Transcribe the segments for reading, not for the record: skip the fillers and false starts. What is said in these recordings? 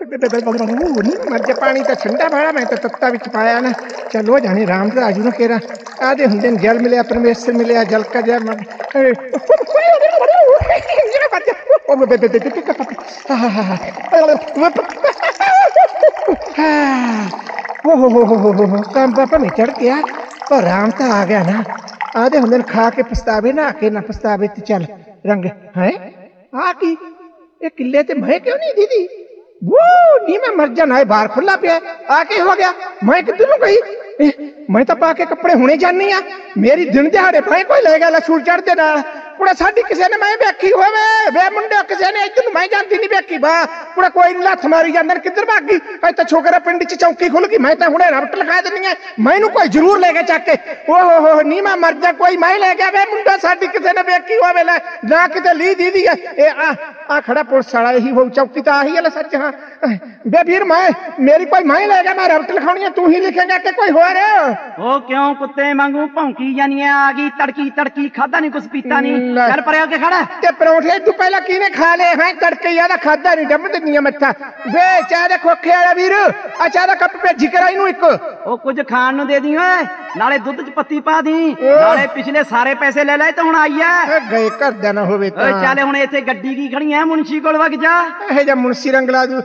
मर जा पानी तो ठंडा भाड़ा मैं तो तत्ता बिच पाया ना चलो जाने राम राजू ना केरा आदे हुंदे जल मिले परमेश्वर मिले जल का जय काम पापा में चढ़ गया पर राम तो आ गया ना आधे हुंदे खा के पछतावे ना आके ना पछतावे तो चल रंग है आ की ये किले ते मैं क्यों नहीं दीदी वो नहीं मैं मर जाना है बाहर खुला पे आके हो गया मैं किधर गई मैं तो पाके कपड़े हुने जानी आ मेरी दिन दिहाड़े भाई कोई ले गया सूर चढ़ते ना कुड़ा साडी किसी ने मैं बैठी होवे वे मुंडे किसी ने इधर मैं जानती नहीं बैठी बा कुड़ा कोई लथ मारी जांदर किधर भाग गई अज तो छोकरा पिंड च चौकी खुल गई मैं तो हुणे रबट लगा देनी है मैनू कोई जरूर ले गया चक के ओ हो नी मैं मर जा कोई मैं ले गया वे मुंडा साडी किसी ने बैठी होवे ना किते ली दीदी है ए आ खड़ा पुलिस वाला ही हो चौकी तो आही है सच हां बे फिर मैं मेरी कोई मैं ले गया मैं रबट लिखानी है तू ही लिखेगा कि कोई हो रे ओ क्यों कुत्ते वांगू भौंकी जानी है आ गई तड़की खादा नहीं कुछ पीता नहीं चल परे होके खड़ा ते परौंठे तू पहला किने खा ले हैं तड़के यादा खादा नहीं डब दिनी मत्था वे चाह दे खोखे वाला वीर आ चाह दा कप भेजी करा इनू एक ओ कुछ खान नु दे दी ओए नाले दूध च पत्ती पा दी नाले पिछले सारे पैसे ले ले ते हुन आई है गए घर दा ना होवे ता चल हुन इथे गड्डी की खड़ी है मुंशी कोल वग जा ए जा मुंशी रंगला दू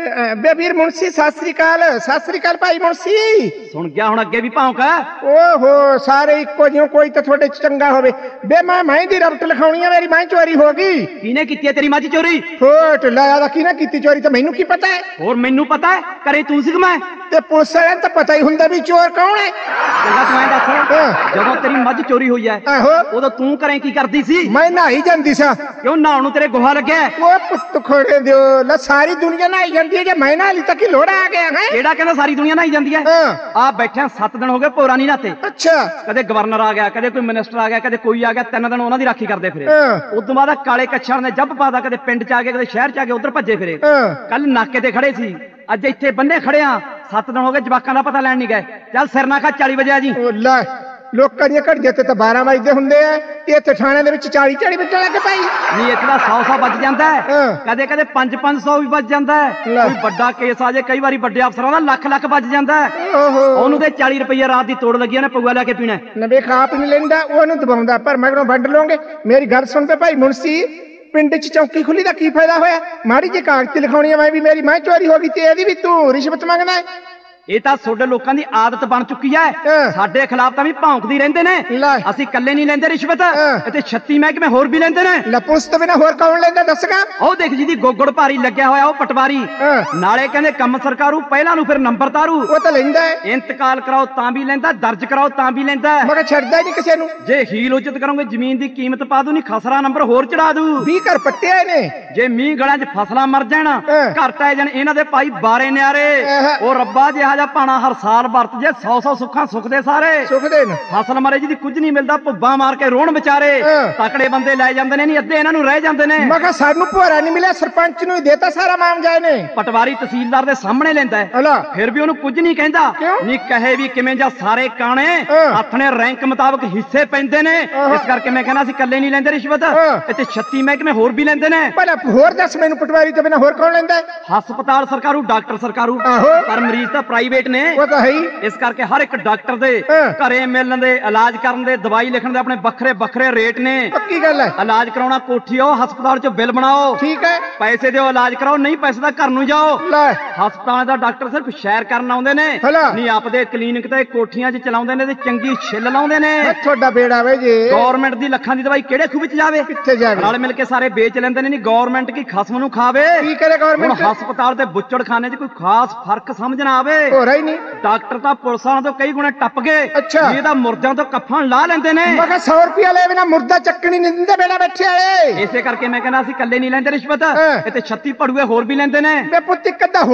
बे वीर मुंशी सत श्री अकाल भाई मुंशी सुन गया हुन अगे भी भौंक ओहो सारे इको जियो कोई तो थोड़े चंगा होवे बे मैं दी रबट लिखाउणी है मेरी मां चोरी हो गई किने कीती है तेरी मां चोरी होट लाया दा किने कीती चोरी तो मैनू की पता है और मैनू पता है करे तू सिख मैं ते पुलिस वाले तो पता ही हुंदा भी चोर कौन है चंगा तू ऐ दस जदों तेरी मੱਝ चोरी होई है आहो उदों तू करे की करदी सी मैं नहाई जांदी सा क्यों नहाउण नूं तेरे गोहा लग्या ओ पुੱਤ खोड़े दियो ला सारी दुनिया नहाई जांदी है जे मैं नहा ली तक ही लोड़ा आ गया है केड़ा कहंदा सारी दुनिया नहाई जांदी है आ बैठे 7 दिन हो गए पोरा नहीं नहाते अच्छा कदे गवर्नर आ गया कदे कोई मिनिस्टर आ गया कदे कोई आ गया 3 दिन उन्हां दी राखी करदे फिरे उदों बाद काले कच्छां ने जब पादा कदे पिंड च आ गए कदे शहर च आ गए उधर भज्जे फिरे कल नाके ते खड़े सी अज इत्थे बन्ने खड़े आ 7 दिन हो गए जवाकां दा पता लैण नहीं गए चल सिर ना खा 40 बजे आ जी ला लोकां दी घड़ जेते तो 12 वजदे हुंदे आ इत्थे थाणे दे विच 40 बजे लग पाई नहीं इत्थे दा 100 बज जांदा है कदे कदे 500 भी बज जांदा है कोई बड़ा केस आ जाए कई बारी बड़े अफसरां दा लाख बज जांदा है ओनू ते 40 रुपए रात दी तोड़ लगी ने पौआ लेके पीना नवे खाप नहीं लेंदा ओनू दबाउंदा पर मगरों वंड लोगे मेरी गल सुन पे भाई मुंशी पिंड च चौकी खुली दा की फायदा होया माड़ी जी कागज लिखाउणी है मैं भी मेरी मां चोरी हो गई ते एदी भी तू रिश्वत मंगदा है ਇਹ ਤਾਂ ਤੁਹਾਡੇ ਲੋਕਾਂ ਦੀ ਆਦਤ ਬਣ ਚੁੱਕੀ ਹੈ ਸਾਡੇ ਖਿਲਾਫ ਤਾਂ ਵੀ ਭੌਂਕਦੀ ਰਹਿੰਦੇ ਨੇ ਅਸੀਂ ਇਕੱਲੇ ਨਹੀਂ ਲੈਂਦੇ ਰਿਸ਼ਵਤ ਤੇ 36 ਮਹਿਕਮੇ ਹੋਰ ਵੀ ਲੈਂਦੇ ਨੇ ਲਪੁਸ ਤੋਂ ਬਿਨਾ ਹੋਰ ਕੌਣ ਲੈਂਦਾ ਦੱਸਗਾ ਉਹ ਦੇਖ ਜੀ ਦੀ ਗੋਗੜ ਭਾਰੀ ਲੱਗਿਆ ਹੋਇਆ ਉਹ ਪਟਵਾਰੀ ਨਾਲੇ ਕਹਿੰਦੇ ਕੰਮ ਸਰਕਾਰੂ ਪਹਿਲਾਂ ਨੂੰ ਫਿਰ ਨੰਬਰ ਤਾਰੂ ਉਹ ਤਾਂ ਲੈਂਦਾ ਹੈ ਇੰਤਕਾਲ ਕਰਾਓ ਤਾਂ ਵੀ ਲੈਂਦਾ ਦਰਜ ਕਰਾਓ ਤਾਂ ਵੀ ਲੈਂਦਾ ਮਗਰ ਛੱਡਦਾ ਹੀ ਨਹੀਂ ਕਿਸੇ ਨੂੰ ਜੇ ਹੀਲ ਉਚਿਤ ਕਰੋਗੇ ਜ਼ਮੀਨ ਦੀ ਕੀਮਤ ਪਾ ਦੂ ਨਹੀਂ ਖਸਰਾ ਨੰਬਰ ਹੋਰ ਚੜਾ ਦੂ 20 ਘਰ ਪੱਟਿਆ ਇਹਨੇ ਜੇ ਮੀਂਹ ਗਲਾਂ 'ਚ ਫਸਲਾਂ ਮਰ ਜਾਣ ਘਰ ਟਾਏ ਜਾਣ ਇਹਨਾਂ ਦੇ ਭਾਈ ਬਾਰੇ ਨਿਆਰੇ ਉਹ ਰੱਬਾ ਜਿਹਾ ਜਿਹਾ ਪਾਣਾ ਹਰ ਸਾਲ ਵਰਤ ਜੇ 100 ਸੁੱਖਾਂ ਸੁਖਦੇ ਸਾਰੇ ਸੁਖਦੇ ਨੇ ਫਸਲ ਮਰੇ ਜੀ ਦੀ ਕੁਝ ਨਹੀਂ ਮਿਲਦਾ ਭੁੱਬਾਂ ਮਾਰ ਕੇ ਰੋਣ ਵਿਚਾਰੇ ਤਕੜੇ ਬੰਦੇ ਲੈ ਜਾਂਦੇ ਨੇ ਨਹੀਂ ਅੱਧੇ ਇਹਨਾਂ ਨੂੰ ਰਹਿ ਜਾਂਦੇ ਨੇ ਮੈਂ ਕਿਹਾ ਸਾਨੂੰ ਭੋਰਾ ਨਹੀਂ ਮਿਲਿਆ ਸਰਪੰਚ ਨੂੰ ਹੀ ਦੇਤਾ ਸਾਰਾ ਮਾਮਜਾ ਇਹਨੇ ਪਟਵਾਰੀ ਤਹਿਸੀਲਦਾਰ ਦੇ ਸਾਹਮਣੇ ਲੈਂਦਾ ਹੈ ਫਿਰ ਵੀ ਉਹਨੂੰ ਕੁਝ ਨਹੀਂ ਕਹਿੰਦਾ ਨਹੀਂ ਕਹੇ ਵੀ ਕਿਵੇਂ ਜਾਂ ਸਾਰੇ ਕਾਣੇ ਹੱਥ ਨੇ ਰੈਂਕ ਮੁਤਾਬਕ ਹਿੱਸੇ ਪੈਂਦੇ ਨੇ ਇਸ ਕਰਕੇ ਮੈਂ ਕਹਿੰਦਾ ਅਸੀਂ ਇਕੱਲੇ ਨਹੀਂ ਲੈਂਦੇ ਰਿਸ਼ਵਤ ਇੱਥੇ 36 ਮਹਿਕਮੇ ਹੋਰ ਵੀ ਲੈਂਦੇ ਨੇ ਪਰ ਹੋਰ ਦੱਸ ਮੈਨੂੰ ਪਟਵਾਰੀ ਤੋਂ ਬਿਨਾ ਹੋਰ ਕੌਣ ਲੈਂਦਾ ਹਸਪਤਾਲ ਸਰਕਾਰੂ ਡਾਕਟਰ ਸਰਕਾਰੂ ਪਰ ਮਰੀਜ਼ ਤਾਂ ਪ੍ਰਾਈਵੇਟ ਨੇ ਇਸ ਕਰਕੇ ਹਰ ਇੱਕ ਡਾਕਟਰ ਦੇ ਘਰੇ ਮਿਲਣ ਦੇ ਇਲਾਜ ਕਰਨ ਦੇ ਦਵਾਈ ਲਿਖਣ ਦੇ ਆਪਣੇ ਵੱਖਰੇ ਰੇਟ ਨੇ ਪੱਕੀ ਗੱਲ ਹੈ ਇਲਾਜ ਕਰਾਉਣਾ ਕੋਠੀ ਆਓ ਹਸਪਤਾਲ 'ਚ ਬਿੱਲ ਬਣਾਓ ਠੀਕ ਹੈ ਪੈਸੇ ਦਿਓ ਇਲਾਜ ਕਰਾਓ ਨਹੀਂ ਪੈਸੇ ਦਾ ਘਰ ਨੂੰ ਜਾਓ ਹਸਪਤਾਲ ਦਾ ਡਾਕਟਰ ਸਿਰਫ ਸ਼ੈਰ ਕਰਨ ਆਉਂਦੇ ਨੇ ਨਹੀਂ ਆਪਦੇ ਕਲੀਨਿਕ ਤੇ ਕੋਠੀਆਂ 'ਚ ਚਲਾਉਂਦੇ ਨੇ ਤੇ ਚੰਗੀ ਛਿੱਲ ਲਾਉਂਦੇ ਨੇ ਤੁਹਾਡਾ ਬੇੜਾ ਵੇ ਜੀ ਗਵਰਨਮੈਂਟ ਦੀ ਲੱਖਾਂ ਦੀ ਦਵਾਈ ਕਿਹੜੇ ਖੂਹ ਵਿੱਚ ਜਾਵੇ ਕਿੱਥੇ ਜਾਵੇ ਨਾਲ ਮਿਲ ਕੇ ਸਾਰੇ ਵੇਚ ਲੈਂਦੇ ਨੇ ਨਹੀਂ ਗਵਰਨਮੈਂਟ ਕੀ ਖਸਮ ਨੂੰ ਖਾਵੇ ਕੀ ਕਰੇ ਗਵਰਨਮੈਂਟ ਹਸਪਤਾਲ ਤੇ ਬੁੱਚੜਖਾਨੇ 'ਚ ਕੋਈ ਖਾਸ ਫਰਕ ਸਮਝ ਨਾ ਆਵੇ ਹੋ ਰਹੀ ਨਹੀਂ ਡਾਕਟਰ ਤਾਂ ਪੁਲਿਸਾਂ ਤੋਂ ਕਈ ਗੁਣੇ ਟੱਪ ਗਏ ਇਹਦਾ ਮੁਰਦਿਆਂ ਤੋਂ ਕੱਫਣ ਲਾ ਲੈਂਦੇ ਨੇ ਮੈਂ ਕਿਹਾ 100 ਰੁਪਿਆ ਲੈ ਬਿਨਾ ਮੁਰਦਾ ਚੱਕਣੀ ਨਹੀਂ ਦਿੰਦੇ ਬੇੜਾ ਬੈਠੇ ਵਾਲੇ ਇਸੇ ਕਰਕੇ ਮੈਂ ਕਹਿੰਦਾ ਅਸੀਂ ਇਕੱਲੇ ਨਹੀਂ ਲੈਂਦੇ ਰਿਸ਼ਵਤ ਇੱਥੇ 36 ਭੜੂਏ ਹੋਰ ਵੀ ਲੈਂਦੇ ਨੇ ਬੇ ਪੁੱਤ ਇੱਕ ਅੱਧਾ ਹੋਰ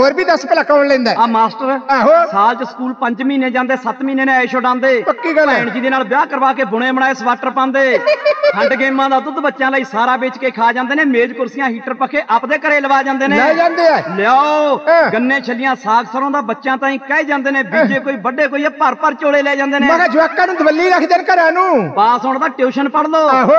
ਹੋਰ ਵੀ ਦੱਸ ਭਲਾ ਕੌਣ ਲੈਂਦਾ ਆ ਮਾਸਟਰ ਆਹੋ ਸਾਲ ਚ ਸਕੂਲ 5 ਮਹੀਨੇ ਜਾਂਦੇ 7 ਮਹੀਨੇ ਨੇ ਐਸ਼ ਉਡਾਉਂਦੇ ਪੱਕੀ ਗੱਲ ਹੈ ਭੈਣ ਜੀ ਦੇ ਨਾਲ ਵਿਆਹ ਕਰਵਾ ਕੇ ਬੁਣੇ ਬਣਾਏ ਸਵਾਟਰ ਪਾਉਂਦੇ ਖੰਡ ਗੇਮਾਂ ਦਾ ਦੁੱਧ ਬੱਚਿਆਂ ਲਈ ਸਾਰਾ ਵੇਚ ਕੇ ਖਾ ਜਾਂਦੇ ਨੇ ਮੇਜ਼ ਕੁਰਸੀਆਂ ਹੀਟਰ ਪੱਖੇ ਆਪਦੇ ਘਰੇ ਲਵਾ ਜਾਂਦੇ ਨੇ ਲੈ ਜਾਂਦੇ ਆ ਲਿਆਓ ਹਾਂ। ਗੰਨੇ ਛੱਲੀਆਂ ਸਾਗ ਸਰੋਂ ਦਾ ਬੱਚਿਆਂ ਤਾਂ ਹੀ ਕਹਿ ਜਾਂਦੇ ਨੇ ਬੀਜੇ ਕੋਈ ਵੱਡੇ ਕੋਈ ਇਹ ਭਰ ਝੋਲੇ ਲੈ ਜਾਂਦੇ ਨੇ ਮੈਂ ਕਿਹਾ ਜਵਾਕਾਂ ਨੂੰ ਦਵੱਲੀ ਰੱਖਦੇ ਨੇ ਘਰਾਂ ਨੂੰ ਪਾਸ ਹੋਣ ਦਾ ਟਿਊਸ਼ਨ ਪੜ ਲਓ ਆਹੋ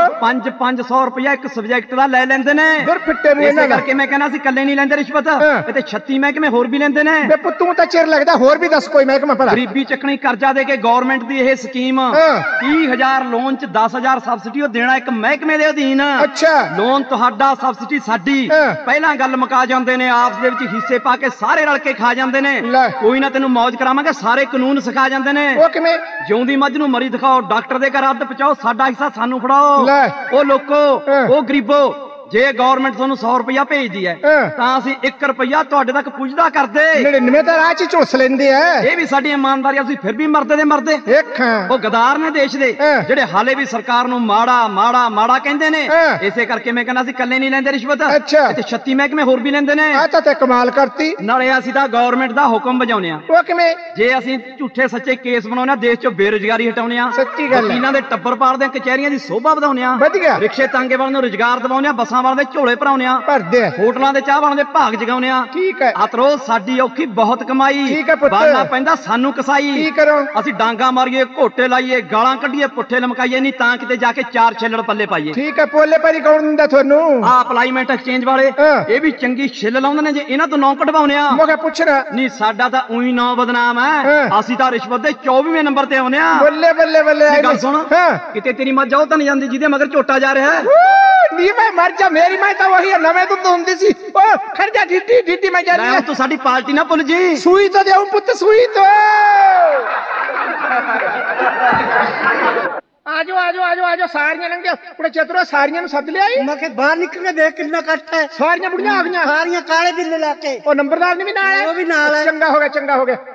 500 ਰੁਪਇਆ ਇੱਕ ਸਬਜੈਕਟ ਦਾ ਲੈ ਲੈਂਦੇ ਨੇ ਫਿਰ ਫਿੱਟੇ ਨੂੰ ਇਸੇ ਇਹਨਾਂ ਦਾ ਕਰਕੇ ਮੈਂ ਕਹਿੰਦਾ ਸੀ ਇਕੱਲੇ ਨਹੀਂ ਲੈਂਦੇ ਰਿਸ਼ਵਤ ਹਾਂ। ਇਹ ਤੇ 36 ਮਹਿਕਮੇ ਹੋਰ ਵੀ ਲੈਂਦੇ ਨੇ ਬੇ ਪੁੱਤੂ ਤਾਂ ਚਿਰ ਲੱਗਦਾ ਹੋਰ ਵੀ ਦੱਸ ਕੋਈ ਮਹਿਕਮਾ ਭਲਾ ਗਰੀਬੀ ਚੱਕਣੀ ਕਰਜ਼ਾ ਦੇ ਕੇ ਗਵਰਨਮੈਂਟ ਦੀ ਇਹ ਸਕੀਮ ਹਾਂ। 30000 ਲੋਨ ਚ 10000 ਸਬਸਿਡੀ ਉਹ ਦੇਣਾ ਇੱਕ ਮਹਿਕਮੇ ਦੇ ਅਧੀਨ ਅੱਛਾ ਲੋਨ ਤੁਹਾਡਾ ਸਬਸਿਡੀ ਸਾਡੀ ਹਾਂ। ਪਹਿਲਾਂ ਗੱਲ ਮੁਕਾ ਜਾਂਦੇ ਨੇ ਆਪਸ ਦੇ ਵਿੱਚ ਹਿੱਸੇ ਪਾ ਕੇ ਸਾਰੇ ਰਲ ਕੇ ਖਾ ਜਾਂਦੇ ਨੇ ਲੈ। ਕੋਈ ਨਾ ਤੈਨੂੰ ਮौज ਕਰਾਵਾਂਗੇ ਸਾਰੇ ਕਾਨੂੰਨ ਸਿਖਾ ਜਾਂਦੇ ਨੇ ਉਹ ਕਿਵੇਂ ਜਿਉਂਦੀ ਮੱਝ ਨੂੰ ਮਰੀ ਦਿਖਾਓ ਡਾਕਟਰ ਦੇ ਘਰ ਅੱਧ ਪਹੁੰਚਾਓ ਸਾਡਾ ਹਿੱਸਾ ਸਾਨੂੰ ਫੜਾਓ ਲੈ। ਉਹ ਲੋਕੋ ਹਾਂ। ਉਹ ਗਰੀਬੋ ਜੇ ਗਵਰਨਮੈਂਟ ਤੁਹਾਨੂੰ 100 ਰੁਪਇਆ ਭੇਜਦੀ ਹੈ ਹਾਂ। ਤਾਂ ਅਸੀਂ 1 ਰੁਪਇਆ ਤੁਹਾਡੇ ਤੱਕ ਪੁੱਜਦਾ ਕਰਦੇ 99 ਤਾਂ ਰਾਹ ਚ ਝੁਲਸ ਲੈਂਦੇ ਆ ਇਹ ਵੀ ਸਾਡੀ ਇਮਾਨਦਾਰੀ ਆ, ਅਸੀਂ ਫਿਰ ਵੀ ਮਰਦੇ ਦੇ ਮਰਦੇ ਦੇਖਾਂ ਉਹ ਗਦਾਰ ਨੇ ਦੇਸ਼ ਦੇ ਹਾਂ। ਜਿਹੜੇ ਹਾਲੇ ਵੀ ਸਰਕਾਰ ਨੂੰ ਮਾੜਾ ਮਾੜਾ ਮਾੜਾ ਕਹਿੰਦੇ ਨੇ ਹਾਂ। ਇਸੇ ਕਰਕੇ ਮੈਂ ਕਹਿੰਦਾ ਸੀ ਇਕੱਲੇ ਨਹੀਂ ਲੈਂਦੇ ਰਿਸ਼ਵਤ ਅੱਛਾ। ਇੱਥੇ 36 ਮਹਿਕਮੇ ਹੋਰ ਵੀ ਲੈਂਦੇ ਨੇ ਆ ਤਾਂ ਤੇ ਕਮਾਲ ਕਰਤੀ ਨਾਲੇ ਅਸੀਂ ਤਾਂ ਗਵਰਨਮੈਂਟ ਦਾ ਹੁਕਮ ਵਜਾਉਂਦੇ ਆ ਉਹ ਕਿਵੇਂ ਜੇ ਅਸੀਂ ਝੂਠੇ ਸੱਚੇ ਕੇਸ ਬਣਾਉਂਦੇ ਆ ਦੇਸ਼ 'ਚੋਂ ਬੇਰੁਜ਼ਗਾਰੀ ਹਟਾਉਂਦੇ ਆ ਸੱਚੀ ਗੱਲ ਹੈ। ਵਕੀਲਾਂ ਦੇ ਟੱਬਰ ਪਾੜਦੇ ਆ ਕਚਹਿਰੀਆਂ ਦੀ ਸੋਭਾ ਵਧਾਉਂਦੇ ਆ ਵਧੀਆ ਰਿਕਸ਼ੇ ਤਾਂਗੇ ਵਾਲਿਆਂ ਨੂੰ ਰੁਜ਼ਗਾਰ ਦਿਵਾਉਂਦੇ ਆ ਬੱਸਾਂ ਵਾਲਿਆਂ ਦੇ ਝੋਲੇ ਭਰਾਉਂਦੇ ਆ ਭਰਦੇ ਆ ਹੋਟਲਾਂ ਦੇ ਚਾਹ ਵਾਲਿਆਂ ਦੇ ਭਾਗ ਜਗਾਉਂਦੇ ਆ ਠੀਕ ਹੈ ਆਤਰੋ ਸਾਡੀ ਔਖੀ ਬਹੁਤ ਕਮਾਈ ਠੀਕ ਹੈ ਪੁੱਤ। ਬਾਨਾ ਪੈਂਦਾ ਸਾਨੂੰ ਕਸਾਈ ਕੀ ਕਰੋ ਅਸੀਂ ਡਾਂਗਾ ਮਾਰੀਏ ਘੋਟੇ ਲਾਈਏ ਗਾਲਾਂ ਕੱਢੀਏ ਪੁੱਠੇ ਲਮਕਾਈਏ ਨਹੀਂ ਤਾਂ ਕਿਤੇ ਜਾ ਕੇ 4 ਛਿੱਲੜ ਪੱਲੇ ਪਾਈਏ ਠੀਕ ਹੈ ਪੋਲੇ ਪਰੀ ਕੌਣ ਦਿੰਦਾ ਤੁਹਾਨੂੰ ਆ ਅਪਲਾਈਮੈਂਟ ਐਕਸਚੇਂਜ ਵਾਲੇ ਹਾਂ। ਇਹ ਵੀ ਚੰਗੀ ਛਿੱਲ ਲਾਉਂਦੇ ਨੇ ਜੇ ਇਹਨਾਂ ਤੋਂ ਨੌ ਕਢਵਾਉਂਦੇ ਆ ਮੈਂ ਕਿਹਾ ਪੁੱਛਣਾ ਨਹੀਂ ਸਾਡਾ ਤਾਂ ਉਹੀ ਨਾਂ ਬਦਨਾਮ ਹੈ ਹਾਂ। ਅਸੀਂ ਤਾਂ ਰਿਸ਼ਵਤ ਦੇ 24ਵੇਂ ਨੰਬਰ ਤੇ ਆਉਂਦੇ ਆ ਬੱਲੇ ਬੱਲੇ ਬੱਲੇ ਗੱਲ ਸੁਣ ਹਾਂ ਕਿਤੇ ਤੇਰੀ ਮੱਝ ਉਹ ਤਾਂ ਨਹੀਂ ਜਾਂਦੀ ਜਿਹਦੇ ਮਗਰ ਝੋਟਾ ਜਾ ਰਿਹਾ ਹੈ ਨੀ ਮੈਂ ਮਰ ਜਾ ਮੇਰੀ ਮੈਂ ਤਾਂ ਉਹੀ ਨਵੇਂ ਦੁੱਧ ਹੁੰਦੀ ਸੀ ਉਹ ਖੜ ਜਾ ਢਿੱਡੀ ਮੈਂ ਲੈ ਜਾਂਦੀ ਹੁਣ ਤੂੰ ਸਾਡੀ ਪਾਰਟੀ ਨਾ ਭੁੱਲ ਜੀ ਸੂਈ ਤਾਂ ਦੇਉ ਪੁੱਤ ਸੂਈ ਤੋਂ ਆਜੋ ਆਜੋ ਆਜੋ ਆਜੋ ਸਾਰੀਆਂ ਲੰਘਿਓ ਕੁੜੇ ਚਤਰੋ ਸਾਰੀਆਂ ਨੂੰ ਸੱਦ ਲਿਆਈ ਮੈਂ ਕਿ ਬਾਹਰ ਨਿਕਲ ਕੇ ਦੇਖ ਕਿੰਨਾ ਕੱਟ ਹੈ ਸਾਰੀਆਂ ਬੁੜੀਆਂ ਆ ਗਈਆਂ ਸਾਰੀਆਂ ਕਾਲੇ ਬਿੱਲੇ ਲਾ ਕੇ ਉਹ ਨੰਬਰਦਾਰ ਨੇ ਵੀ ਨਾਲ ਹੈ ਉਹ ਵੀ ਨਾਲ ਹੈ। ਚੰਗਾ ਹੋ ਗਿਆ